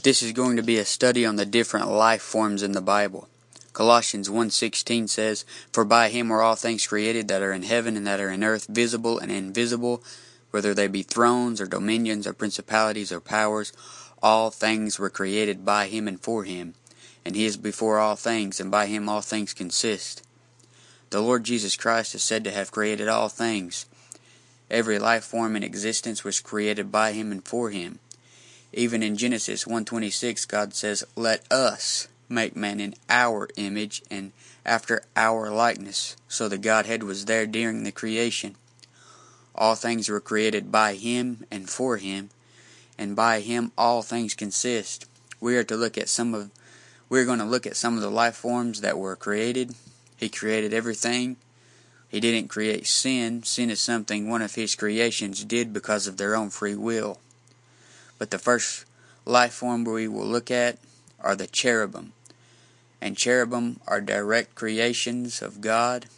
this is going to be a study on the different life forms in the Bible. Colossians 1:16 says, "For by him are all things created that are in heaven and that are in earth, visible and invisible, whether they be thrones or dominions or principalities or powers. All things were created by him and for him. And he is before all things, and by him all things consist." The Lord Jesus Christ is said to have created all things. Every life form in existence was created by him and for him. Even in Genesis 1:26, God says, "Let us make man in our image and after our likeness." So the Godhead was there during the creation. All things were created by him and for him, and by him all things consist. We're going to look at some of the life forms that were created. He created everything. He didn't create sin. Sin is something one of his creations did because of their own free will. But the first life form we will look at are the cherubim. And cherubim are direct creations of God.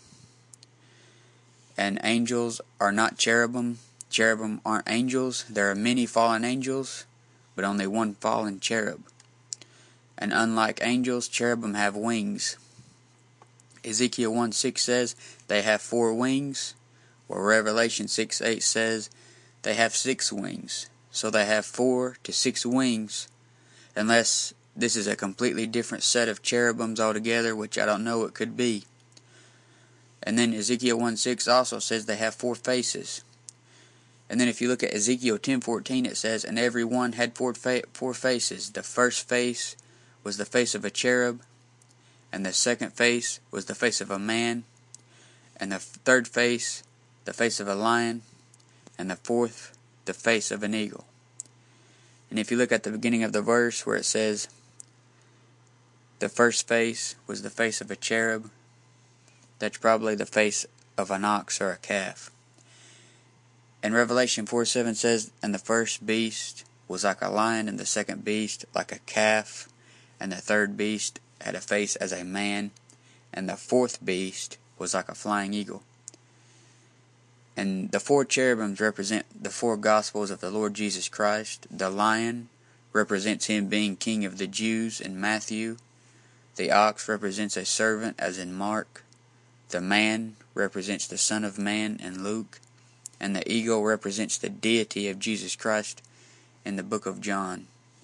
And angels are not cherubim. Cherubim aren't angels. There are many fallen angels, but only one fallen cherub. And unlike angels, cherubim have wings. Ezekiel 1:6 says they have 4 wings, or Revelation 6:8 says they have 6 wings. So they have 4 to 6 wings, unless this is a completely different set of cherubims altogether, which I don't know it could be. And then Ezekiel 1:6 also says they have 4 faces. And then if you look at Ezekiel 10:14, it says, "And every one had 4 faces. The first face was the face of a cherub, and the second face was the face of a man, and the third face the face of a lion, and the fourth the face of an eagle." And if you look at the beginning of the verse where it says the first face was the face of a cherub, that's probably the face of an ox or a calf. And Revelation 4:7 says, "And the first beast was like a lion, and the second beast like a calf, and the third beast had a face as a man, and the fourth beast was like a flying eagle." And the 4 cherubims represent the 4 Gospels of the Lord Jesus Christ. The lion represents him being King of the Jews in Matthew. The ox represents a servant, as in Mark. The man represents the Son of Man in Luke. And the eagle represents the deity of Jesus Christ in the book of John.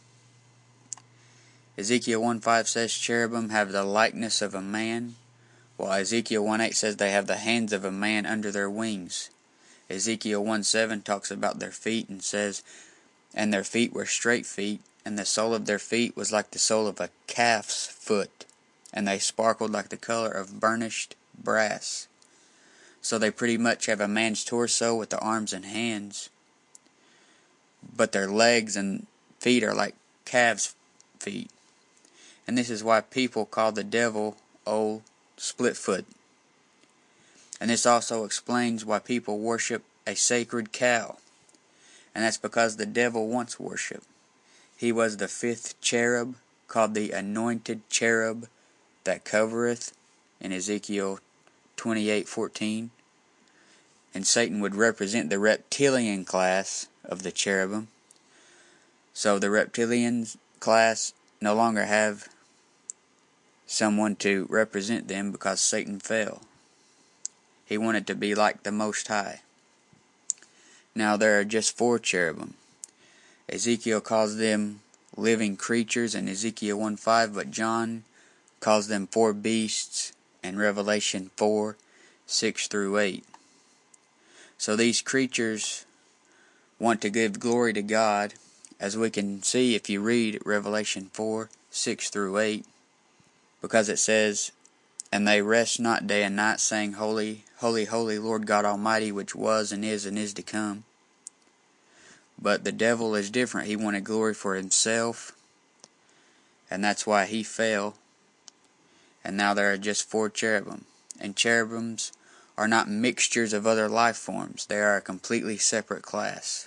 Ezekiel 1:5 says cherubim have the likeness of a man, while Ezekiel 1:8 says they have the hands of a man under their wings. Ezekiel 1:7 talks about their feet and says, "And their feet were straight feet, and the sole of their feet was like the sole of a calf's foot, and they sparkled like the color of burnished brass." So they pretty much have a man's torso with the arms and hands, but their legs and feet are like calves' feet. And this is why people call the devil Old Splitfoot. And this also explains why people worship a sacred cow. And that's because the devil wants worship. He was the 5th cherub, called the anointed cherub that covereth, in Ezekiel 28:14. And Satan would represent the reptilian class of the cherubim. So the reptilian class no longer have someone to represent them because Satan fell. He wanted to be like the Most High. Now there are just 4 cherubim. Ezekiel calls them living creatures in Ezekiel 1:5, but John calls them 4 beasts in Revelation 4:6 through 8. So these creatures want to give glory to God, as we can see if you read Revelation 4:6 through 8, because it says, "And they rest not day and night, saying, Holy, holy, holy, Lord God Almighty, which was and is to come." But the devil is different. He wanted glory for himself, and that's why he fell. And now there are just 4 cherubim. And cherubims are not mixtures of other life forms. They are a completely separate class.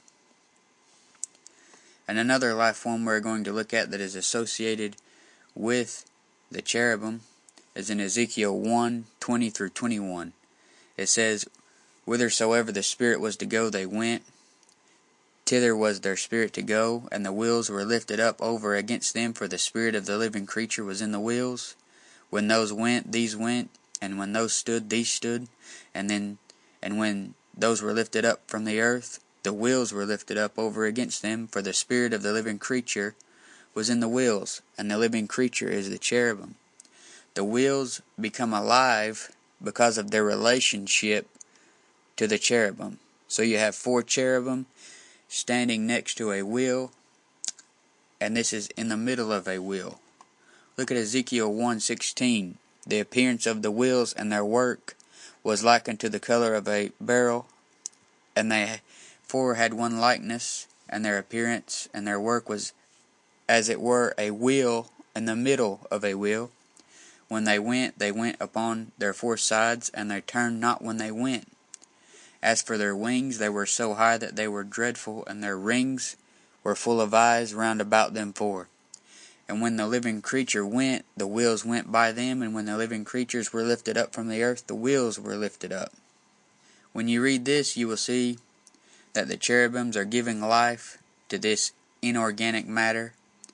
And another life form we're going to look at that is associated with the cherubim is in Ezekiel 1:20 through 21. It says, "Whithersoever the Spirit was to go, they went, Thither was their spirit to go, and the wheels were lifted up over against them, for the spirit of the living creature was in the wheels. When those went, these went, and when those stood, these stood, and when those were lifted up from the earth, the wheels were lifted up over against them, for the spirit of the living creature was in the wheels, and the living creature is the cherubim. The wheels become alive because of their relationship to the cherubim. So you have 4 cherubim standing next to a wheel, and this is in the middle of a wheel. Look at Ezekiel 1:16. The appearance of the wheels and their work was like unto the color of a beryl, and they 4 had one likeness, and their appearance and their work was as it were a wheel in the middle of a wheel. When they went upon their 4 sides, and they turned not when they went. As for their wings, they were so high that they were dreadful, and their rings were full of eyes round about them 4. And when the living creature went, the wheels went by them, and when the living creatures were lifted up from the earth, the wheels were lifted up. When you read this, you will see that the cherubims are giving life to this inorganic matter,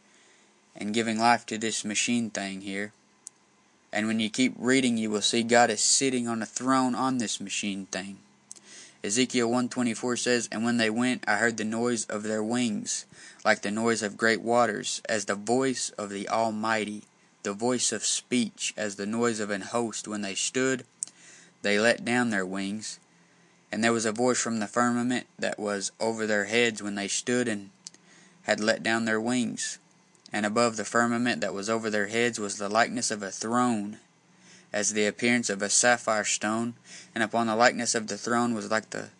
and giving life to this machine thing here. And when you keep reading, you will see God is sitting on a throne on this machine thing. Ezekiel 1:24 says, And when they went, I heard the noise of their wings, like the noise of great waters, as the voice of the Almighty, the voice of speech, as the noise of an host. When they stood, they let down their wings. And there was a voice from the firmament that was over their heads when they stood and had let down their wings. And above the firmament that was over their heads was the likeness of a throne, as the appearance of a sapphire stone, and upon the likeness of the throne was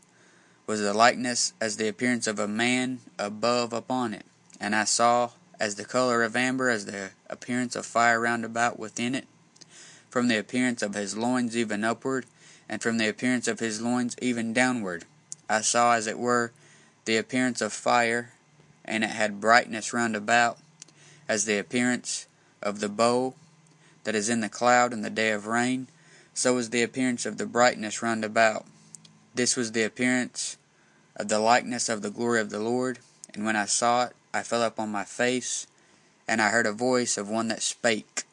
the likeness as the appearance of a man above upon it. And I saw as the color of amber, as the appearance of fire round about within it, from the appearance of his loins even upward, and from the appearance of his loins even downward. I saw as it were the appearance of fire, and it had brightness round about, as the appearance of the bow that is in the cloud in the day of rain, so was the appearance of the brightness round about. This was the appearance of the likeness of the glory of the Lord. And when I saw it, I fell upon my face, and I heard a voice of one that spake.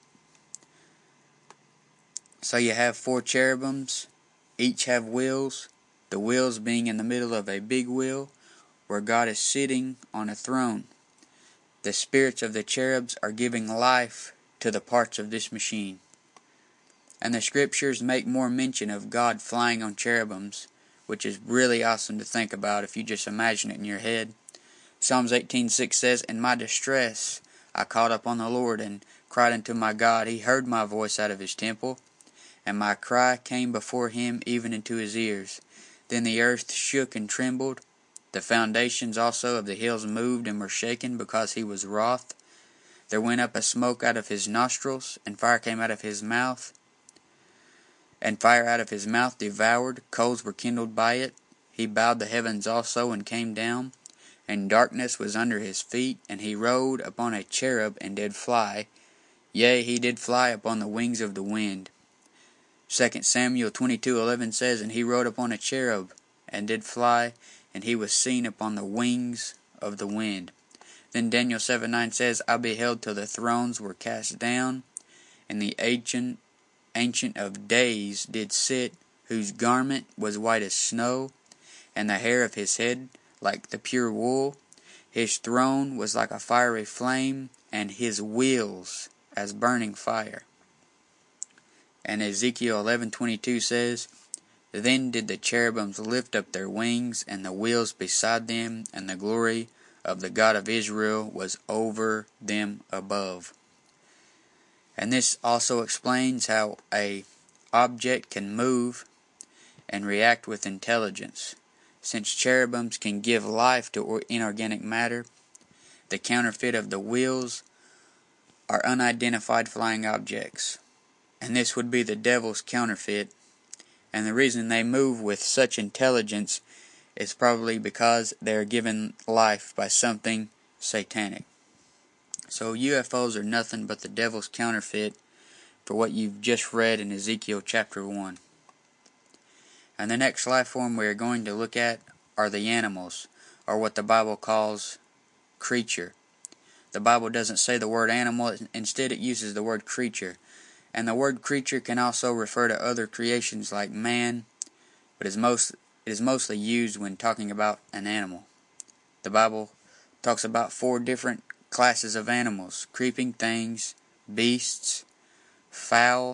So you have 4 cherubims, each have wheels, the wheels being in the middle of a big wheel, where God is sitting on a throne. The spirits of the cherubs are giving life to the parts of this machine. And the scriptures make more mention of God flying on cherubims, which is really awesome to think about if you just imagine it in your head. Psalms 18:6 says, In my distress I called upon the Lord, and cried unto my God. He heard my voice out of his temple, and my cry came before him even into his ears. Then the earth shook and trembled. The foundations also of the hills moved and were shaken, because he was wroth. There went up a smoke out of his nostrils, and fire came out of his mouth. And fire out of his mouth devoured, coals were kindled by it. He bowed the heavens also, and came down, and darkness was under his feet. And he rode upon a cherub, and did fly. Yea, he did fly upon the wings of the wind. 2 Samuel 22:11 says, And he rode upon a cherub, and did fly, and he was seen upon the wings of the wind. Then Daniel 7:9 says, I beheld till the thrones were cast down, and the ancient of days did sit, whose garment was white as snow, and the hair of his head like the pure wool. His throne was like a fiery flame, and his wheels as burning fire. And Ezekiel 11:22 says, Then did the cherubims lift up their wings, and the wheels beside them, and the glory of the God of Israel was over them above. And this also explains how a object can move and react with intelligence. Since cherubims can give life to inorganic matter, the counterfeit of the wheels are unidentified flying objects. And this would be the devil's counterfeit. And the reason they move with such intelligence is probably because they're given life by something satanic. So UFOs are nothing but the devil's counterfeit for what you've just read in Ezekiel chapter 1. And the next life form we are going to look at are the animals, or what the Bible calls creature. The Bible doesn't say the word animal, instead it uses the word creature. And the word creature can also refer to other creations like man, but it is mostly used when talking about an animal. The Bible talks about 4 different classes of animals: creeping things, beasts, fowl,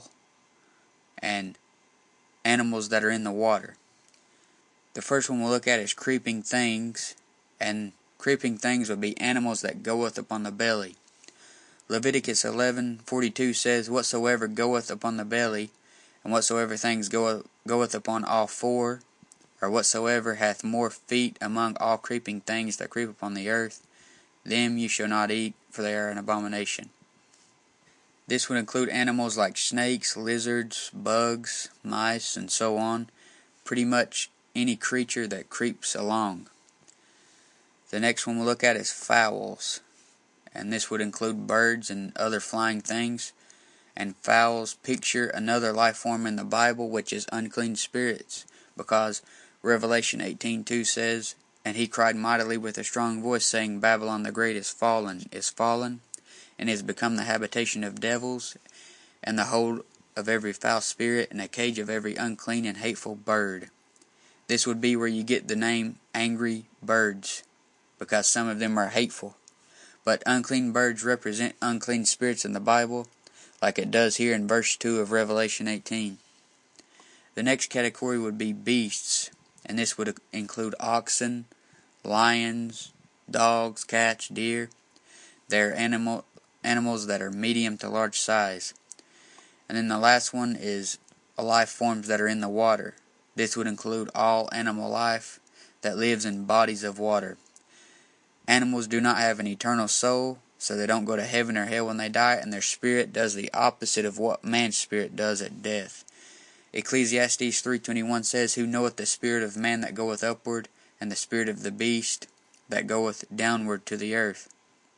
and animals that are in the water. The first one we'll look at is creeping things, and creeping things would be animals that goeth upon the belly. Leviticus 11:42 says, "Whatsoever goeth upon the belly, and whatsoever things goeth upon all 4, or whatsoever hath more feet among all creeping things that creep upon the earth, them you shall not eat, for they are an abomination." This would include animals like snakes, lizards, bugs, mice, and so on. Pretty much any creature that creeps along. The next one we'll look at is fowls, and this would include birds and other flying things. And fowls picture another life form in the Bible, which is unclean spirits, because Revelation 18:2 says, "And he cried mightily with a strong voice, saying, Babylon the great is fallen, and is become the habitation of devils, and the hold of every foul spirit, and a cage of every unclean and hateful bird." This would be where you get the name angry birds, because some of them are hateful. But unclean birds represent unclean spirits in the Bible, like it does here in verse 2 of Revelation 18. The next category would be beasts, and this would include oxen, lions, dogs, cats, deer. They're animals that are medium to large size. And then the last one is life forms that are in the water. This would include all animal life that lives in bodies of water. Animals do not have an eternal soul, so they don't go to heaven or hell when they die, and their spirit does the opposite of what man's spirit does at death. Ecclesiastes 3:21 says, "Who knoweth the spirit of man that goeth upward, and the spirit of the beast that goeth downward to the earth?"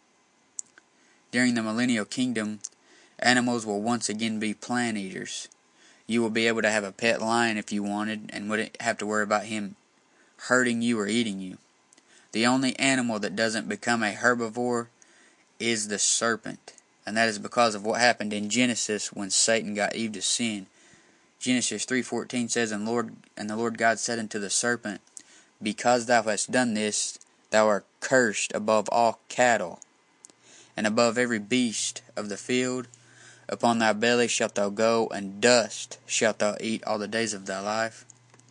During the millennial kingdom, animals will once again be plant eaters. You will be able to have a pet lion if you wanted, and wouldn't have to worry about him hurting you or eating you. The only animal that doesn't become a herbivore is the serpent, and that is because of what happened in Genesis when Satan got Eve to sin. Genesis 3:14 says, And the Lord God said unto the serpent, Because thou hast done this, thou art cursed above all cattle, and above every beast of the field. Upon thy belly shalt thou go, and dust shalt thou eat all the days of thy life.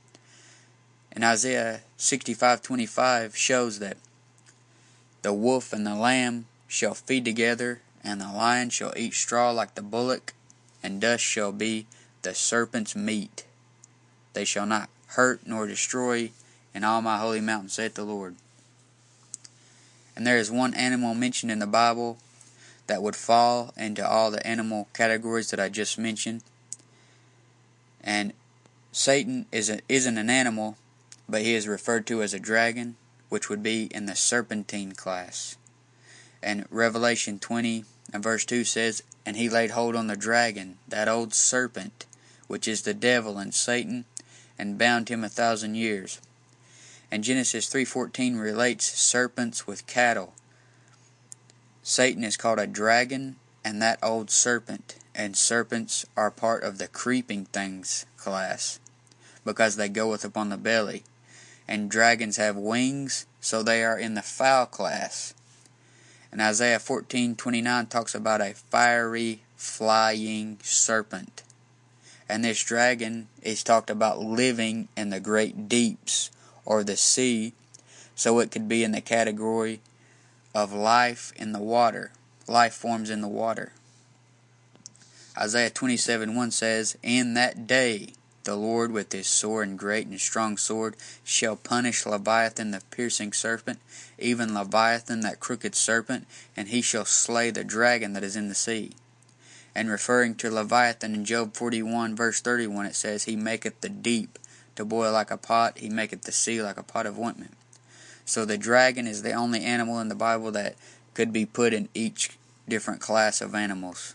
And Isaiah 65:25 shows that the wolf and the lamb shall feed together, and the lion shall eat straw like the bullock, and dust shall be the serpent's meat. They shall not hurt nor destroy in all my holy mountain, saith the Lord. And there is one animal mentioned in the Bible that would fall into all the animal categories that I just mentioned. And Satan isn't an animal, but he is referred to as a dragon, which would be in the serpentine class. And Revelation 20 and verse 2 says, And he laid hold on the dragon, that old serpent, which is the devil and Satan, and bound him 1,000 years. And Genesis 3:14 relates serpents with cattle. Satan is called a dragon and that old serpent, and serpents are part of the creeping things class, because they goeth upon the belly. And dragons have wings, so they are in the fowl class. And Isaiah 14:29 talks about a fiery, flying serpent. And this dragon is talked about living in the great deeps, or the sea, so it could be in the category of life in the water, life forms in the water. Isaiah 27:1 says, In that day the Lord with his sore and great and strong sword shall punish Leviathan the piercing serpent, even Leviathan that crooked serpent, and he shall slay the dragon that is in the sea. And referring to Leviathan in Job 41 verse 31, it says, He maketh the deep to boil like a pot, he maketh the sea like a pot of ointment. So the dragon is the only animal in the Bible that could be put in each different class of animals.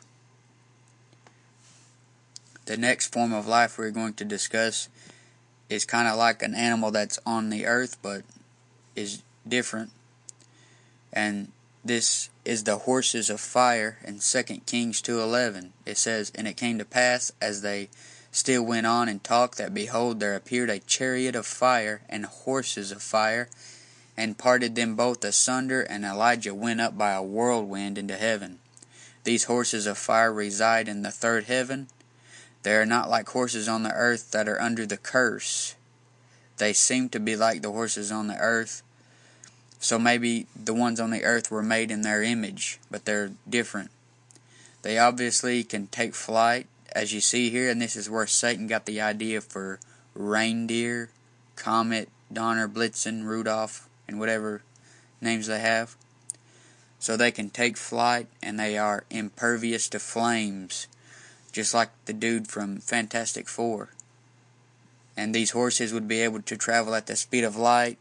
The next form of life we're going to discuss is kind of like an animal that's on the earth, but is different. And this is the horses of fire in 2 Kings 2:11. It says, "And it came to pass, as they still went on and talked, that behold, there appeared a chariot of fire and horses of fire, and parted them both asunder, and Elijah went up by a whirlwind into heaven. These horses of fire reside in the third heaven. They are not like horses on the earth that are under the curse. They seem to be like the horses on the earth. So maybe the ones on the earth were made in their image, but they're different. They obviously can take flight, as you see here, and this is where Satan got the idea for reindeer, Comet, Donner, Blitzen, Rudolph, and whatever names they have. So they can take flight, and they are impervious to flames, just like the dude from Fantastic Four. And these horses would be able to travel at the speed of light.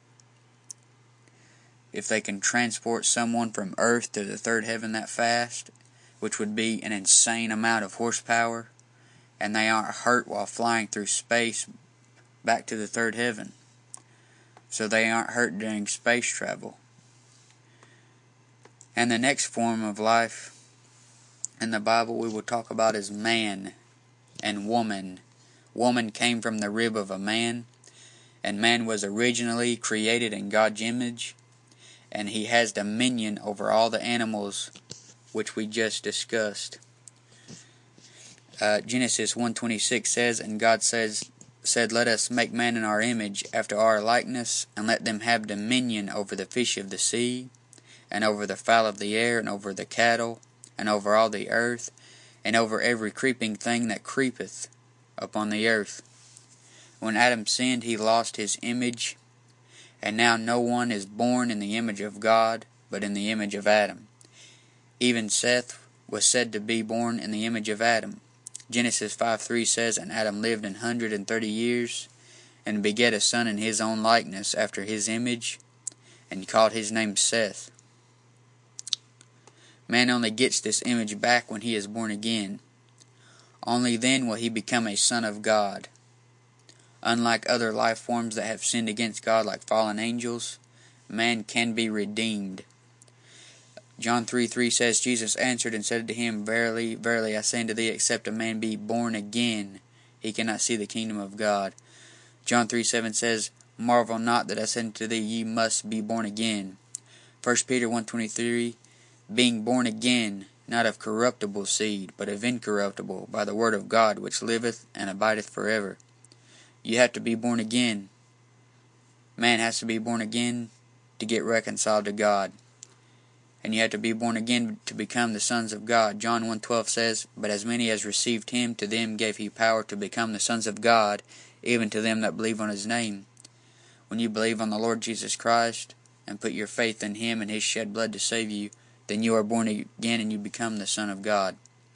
If they can transport someone from Earth to the third heaven that fast, which would be an insane amount of horsepower, and they aren't hurt while flying through space back to the third heaven. So they aren't hurt during space travel. And the next form of life in the Bible we will talk about is man and woman. Woman came from the rib of a man, and man was originally created in God's image, and he has dominion over all the animals which we just discussed. Genesis 1:26 says, "And God said, Let us make man in our image, after our likeness, and let them have dominion over the fish of the sea, and over the fowl of the air, and over the cattle, and over all the earth, and over every creeping thing that creepeth upon the earth." When Adam sinned, he lost his image, and now no one is born in the image of God, but in the image of Adam. Even Seth was said to be born in the image of Adam. Genesis 5:3 says, "And Adam lived 130 years, and begat a son in his own likeness, after his image, and called his name Seth." Man only gets this image back when he is born again. Only then will he become a son of God. Unlike other life forms that have sinned against God, like fallen angels, man can be redeemed. John 3:3 says, "Jesus answered and said to him, Verily, verily, I say unto thee, except a man be born again, he cannot see the kingdom of God." John 3:7 says, "Marvel not that I said unto thee, ye must be born again." 1 Peter 1:23, "Being born again, not of corruptible seed, but of incorruptible, by the word of God, which liveth and abideth forever." You have to be born again. Man has to be born again to get reconciled to God. And you have to be born again to become the sons of God. John 1:12 says, "But as many as received him, to them gave he power to become the sons of God, even to them that believe on his name." When you believe on the Lord Jesus Christ and put your faith in him and his shed blood to save you, then you are born again and you become the Son of God.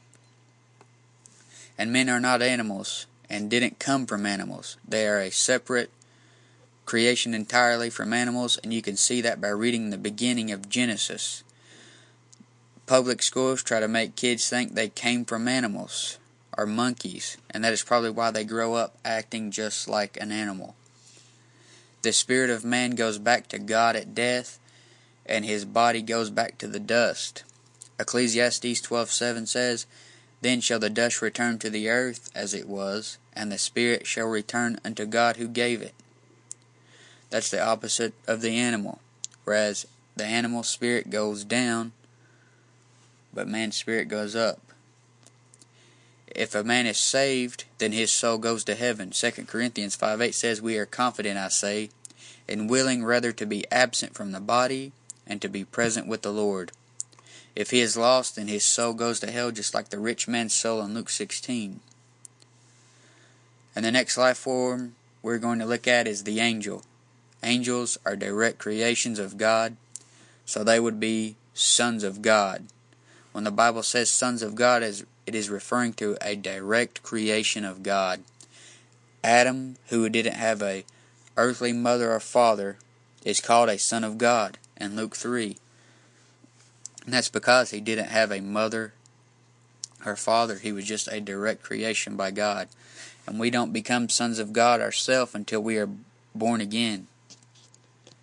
And men are not animals, and didn't come from animals. They are a separate creation entirely from animals, and you can see that by reading the beginning of Genesis. Public schools try to make kids think they came from animals or monkeys, and that is probably why they grow up acting just like an animal. The spirit of man goes back to God at death, and his body goes back to the dust. Ecclesiastes 12:7 says, "Then shall the dust return to the earth as it was, and the spirit shall return unto God who gave it." That's the opposite of the animal. Whereas the animal spirit goes down, but man's spirit goes up. If a man is saved, then his soul goes to heaven. 2 Corinthians 5:8 says, "We are confident, I say, and willing rather to be absent from the body, and to be present with the Lord." If he is lost, then his soul goes to hell, just like the rich man's soul in Luke 16. And the next life form we're going to look at is the angel. Angels are direct creations of God, so they would be sons of God. When the Bible says sons of God, it is referring to a direct creation of God. Adam, who didn't have a earthly mother or father, is called a son of God in Luke 3. And that's because he didn't have a mother or father. He was just a direct creation by God. And we don't become sons of God ourselves until we are born again.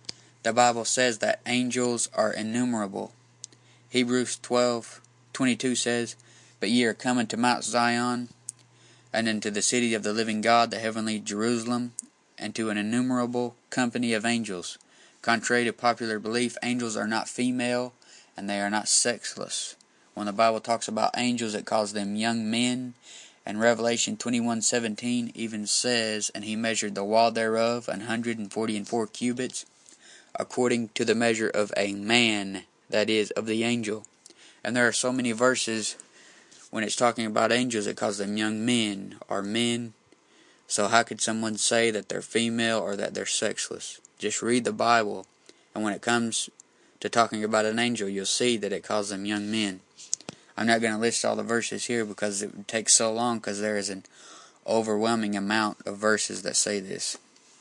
The Bible says that angels are innumerable. Hebrews 12:22 says, "But ye are coming to Mount Zion, and into the city of the living God, the heavenly Jerusalem, and to an innumerable company of angels." Contrary to popular belief, angels are not female, and they are not sexless. When the Bible talks about angels, it calls them young men, and Revelation 21:17 even says, "And he measured the wall thereof 144 cubits, according to the measure of a man, that is, of the angel." And there are so many verses when it's talking about angels, it calls them young men or men. So how could someone say that they're female or that they're sexless? Just read the Bible, and when it comes to talking about an angel, you'll see that it calls them young men. I'm not going to list all the verses here because it would take so long, because there is an overwhelming amount of verses that say this.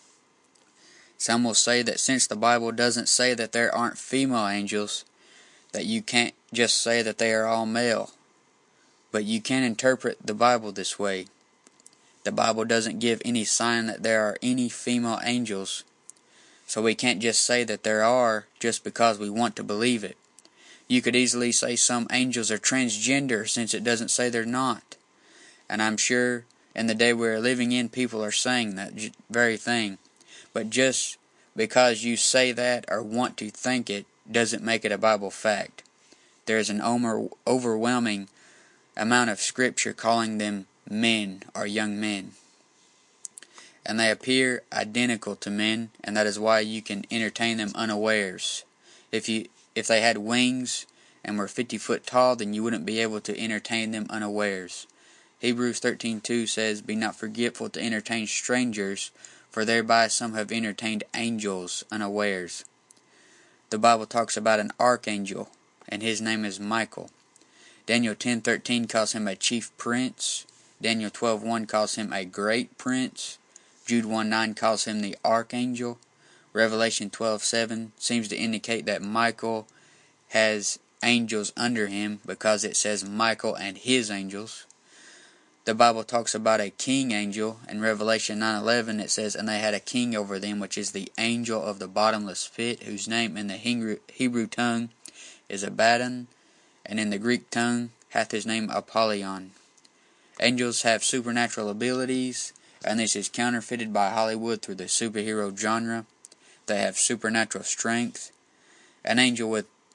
Some will say that since the Bible doesn't say that there aren't female angels, that you can't just say that they are all male. But you can interpret the Bible this way. The Bible doesn't give any sign that there are any female angels, so we can't just say that there are just because we want to believe it. You could easily say some angels are transgender since it doesn't say they're not. And I'm sure in the day we're living in, people are saying that very thing. But just because you say that or want to think it doesn't make it a Bible fact. There's an overwhelming amount of scripture calling them men or young men. And they appear identical to men, and that is why you can entertain them unawares. If they had wings and were 50 foot tall, then you wouldn't be able to entertain them unawares. Hebrews 13:2 says, "Be not forgetful to entertain strangers, for thereby some have entertained angels unawares." The Bible talks about an archangel, and his name is Michael. Daniel 10:13 calls him a chief prince. Daniel 12:1 calls him a great prince. Jude 1:9 calls him the archangel. Revelation 12:7 seems to indicate that Michael has angels under him because it says Michael and his angels. The Bible talks about a king angel. In Revelation 9:11 it says, "And they had a king over them, which is the angel of the bottomless pit, whose name in the Hebrew tongue is Abaddon, and in the Greek tongue hath his name Apollyon." Angels have supernatural abilities, and this is counterfeited by Hollywood through the superhero genre. They have supernatural strength. An angel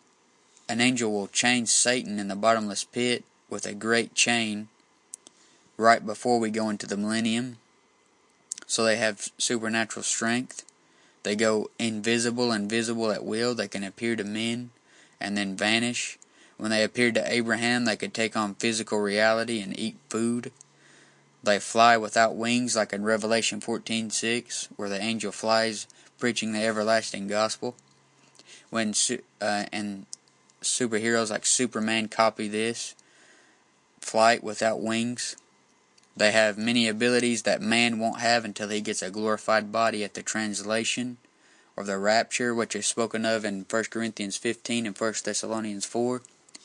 will chain Satan in the bottomless pit with a great chain right before we go into the millennium. So they have supernatural strength. They go invisible and visible at will. They can appear to men and then vanish. When they appeared to Abraham, they could take on physical reality and eat food. They fly without wings, like in Revelation 14:6, where the angel flies preaching the everlasting gospel. And superheroes like Superman copy this flight without wings. They have many abilities that man won't have until he gets a glorified body at the translation or the rapture, which is spoken of in 1 Corinthians 15 and 1 Thessalonians 4.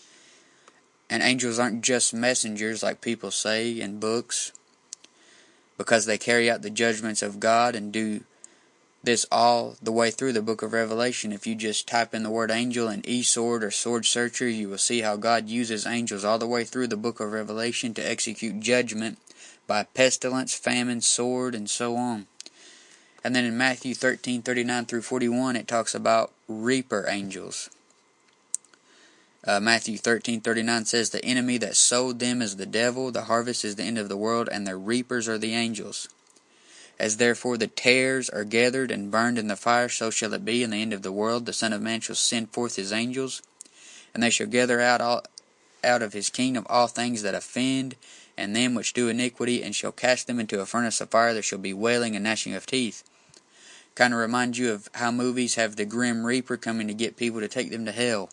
And angels aren't just messengers like people say in books, because they carry out the judgments of God and do this all the way through the book of Revelation. If you just type in the word angel in eSword or Sword Searcher, you will see how God uses angels all the way through the book of Revelation to execute judgment by pestilence, famine, sword, and so on. And then in Matthew 13:39 through 41, it talks about reaper angels. Matthew 13:39 says, "The enemy that sowed them is the devil, the harvest is the end of the world, and the reapers are the angels. As therefore the tares are gathered and burned in the fire, so shall it be in the end of the world. The Son of Man shall send forth his angels, and they shall gather out of his kingdom all things that offend, and them which do iniquity, and shall cast them into a furnace of fire. There shall be wailing and gnashing of teeth." Kind of reminds you of how movies have the Grim Reaper coming to get people to take them to hell.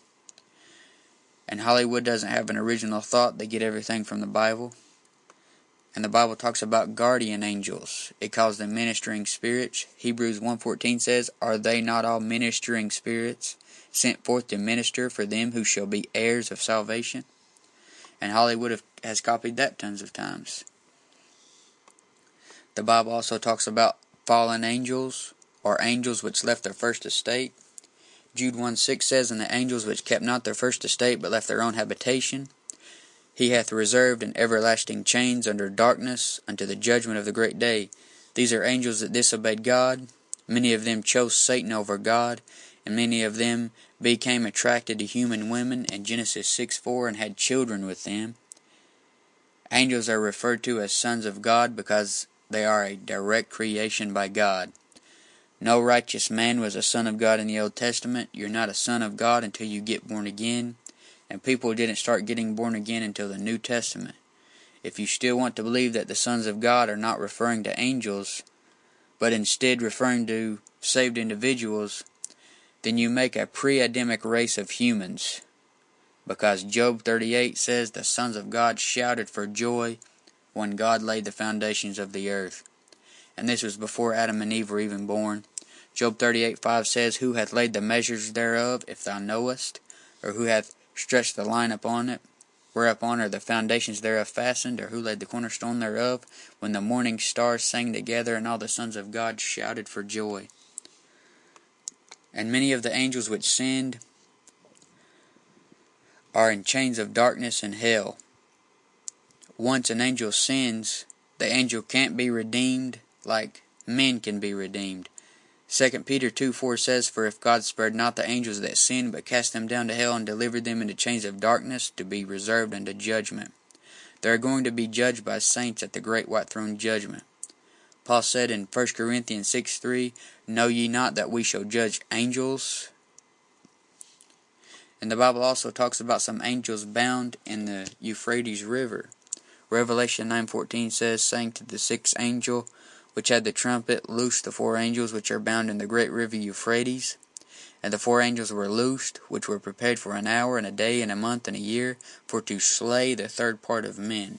And Hollywood doesn't have an original thought. They get everything from the Bible. And the Bible talks about guardian angels. It calls them ministering spirits. Hebrews 1:14 says, "Are they not all ministering spirits, sent forth to minister for them who shall be heirs of salvation?" And Hollywood has copied that tons of times. The Bible also talks about fallen angels, or angels which left their first estate. Jude 1:6 says, And the angels which kept not their first estate, but left their own habitation, he hath reserved in everlasting chains under darkness unto the judgment of the great day. These are angels that disobeyed God. Many of them chose Satan over God, and many of them became attracted to human women in Genesis 6:4 and had children with them. Angels are referred to as sons of God because they are a direct creation by God. No righteous man was a son of God in the Old Testament. You're not a son of God until you get born again. And people didn't start getting born again until the New Testament. If you still want to believe that the sons of God are not referring to angels, but instead referring to saved individuals, then you make a pre-Adamic race of humans. Because Job 38 says the sons of God shouted for joy when God laid the foundations of the earth. And this was before Adam and Eve were even born. Job 38:5 says, Who hath laid the measures thereof, if thou knowest? Or who hath stretched the line upon it? Whereupon are the foundations thereof fastened? Or who laid the cornerstone thereof? When the morning stars sang together, and all the sons of God shouted for joy. And many of the angels which sinned are in chains of darkness and hell. Once an angel sins, the angel can't be redeemed like men can be redeemed. 2 Peter 2:4 says, For if God spared not the angels that sinned, but cast them down to hell and delivered them into chains of darkness to be reserved unto judgment. They are going to be judged by saints at the great white throne judgment. Paul said in 1 Corinthians 6:3, Know ye not that we shall judge angels? And the Bible also talks about some angels bound in the Euphrates River. Revelation 9:14 says, Saying to the sixth angel, which had the trumpet, Loose the four angels which are bound in the great river Euphrates. And the four angels were loosed, which were prepared for an hour, and a day, and a month, and a year, for to slay the third part of men.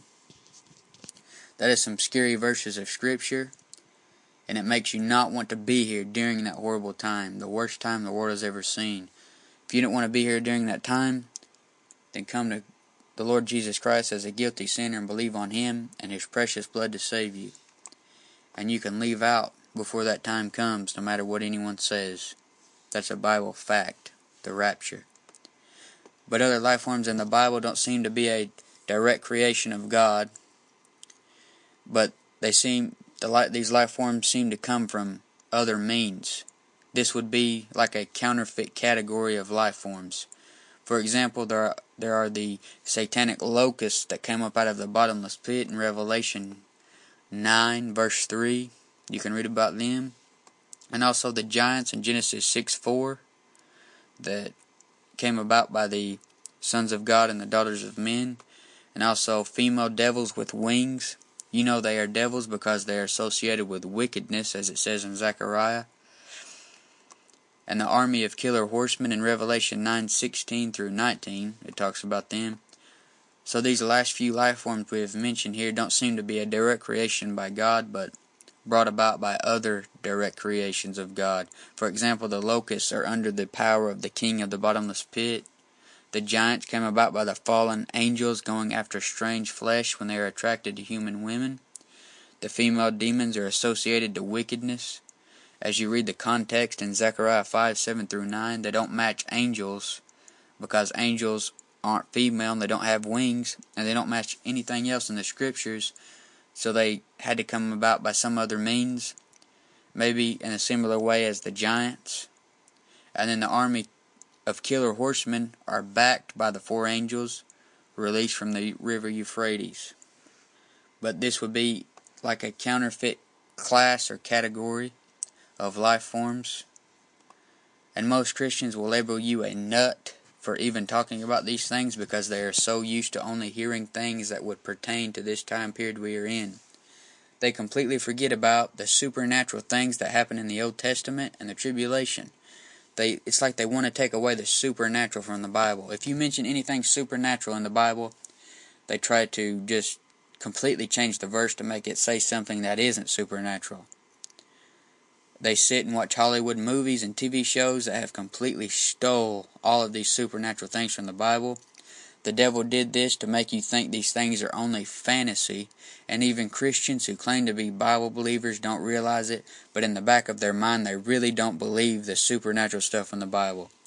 That is some scary verses of Scripture, and it makes you not want to be here during that horrible time, the worst time the world has ever seen. If you don't want to be here during that time, then come to the Lord Jesus Christ as a guilty sinner and believe on Him and His precious blood to save you. And you can leave out before that time comes, no matter what anyone says. That's a Bible fact, the rapture. But other life forms in the Bible don't seem to be a direct creation of God, but these life forms seem to come from other means. This would be like a counterfeit category of life forms. For example, there are the satanic locusts that came up out of the bottomless pit in Revelation 9 verse 3. You can read about them. And also the giants in Genesis 6:4 that came about by the sons of God and the daughters of men. And also female devils with wings. You know they are devils because they are associated with wickedness, as it says in Zechariah. And the army of killer horsemen in Revelation 9:16 through 19, it talks about them. So these last few life forms we have mentioned here don't seem to be a direct creation by God, but brought about by other direct creations of God. For example, the locusts are under the power of the king of the bottomless pit. The giants came about by the fallen angels going after strange flesh when they are attracted to human women. The female demons are associated to wickedness. As you read the context in Zechariah 5:7 through 9, they don't match angels because angels aren't female and they don't have wings, and they don't match anything else in the scriptures, so they had to come about by some other means, maybe in a similar way as the giants. And then the army of killer horsemen are backed by the four angels released from the river Euphrates. But this would be like a counterfeit class or category of life forms. And most Christians will label you a nut for even talking about these things because they are so used to only hearing things that would pertain to this time period we are in. They completely forget about the supernatural things that happen in the Old Testament and the tribulation. It's like they want to take away the supernatural from the Bible. If you mention anything supernatural in the Bible, they try to just completely change the verse to make it say something that isn't supernatural. They sit and watch Hollywood movies and TV shows that have completely stole all of these supernatural things from the Bible. The devil did this to make you think these things are only fantasy, and even Christians who claim to be Bible believers don't realize it, but in the back of their mind they really don't believe the supernatural stuff in the Bible.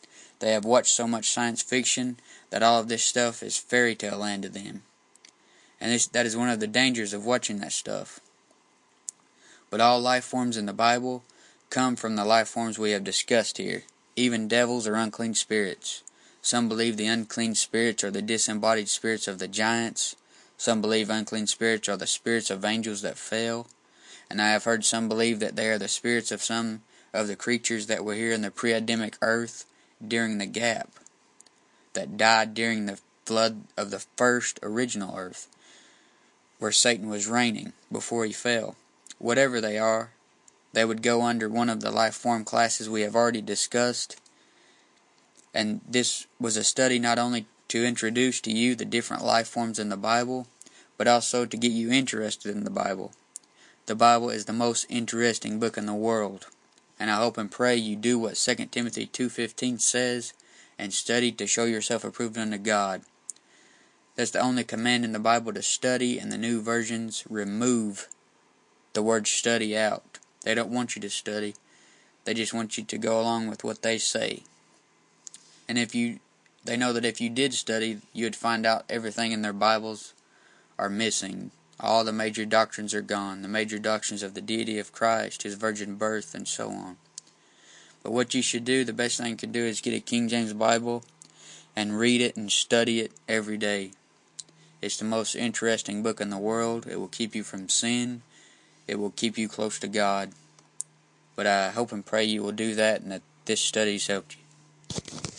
They have watched so much science fiction that all of this stuff is fairy tale land to them. And that is one of the dangers of watching that stuff. But all life forms in the Bible come from the life forms we have discussed here, even devils or unclean spirits. Some believe the unclean spirits are the disembodied spirits of the giants. Some believe unclean spirits are the spirits of angels that fell. And I have heard some believe that they are the spirits of some of the creatures that were here in the pre-Adamic earth during the gap, that died during the flood of the first original earth, where Satan was reigning before he fell. Whatever they are, they would go under one of the life form classes we have already discussed. And this was a study not only to introduce to you the different life forms in the Bible, but also to get you interested in the Bible. The Bible is the most interesting book in the world, and I hope and pray you do what 2 Timothy 2:15 says, and study to show yourself approved unto God. That's the only command in the Bible, to study, and the new versions remove the word study out. They don't want you to study. They just want you to go along with what they say. And they know that if you did study, you would find out everything in their Bibles are missing. All the major doctrines are gone. The major doctrines of the deity of Christ, His virgin birth, and so on. But what you should do, the best thing you can do, is get a King James Bible and read it and study it every day. It's the most interesting book in the world. It will keep you from sin. It will keep you close to God. But I hope and pray you will do that, and that this study's helped you.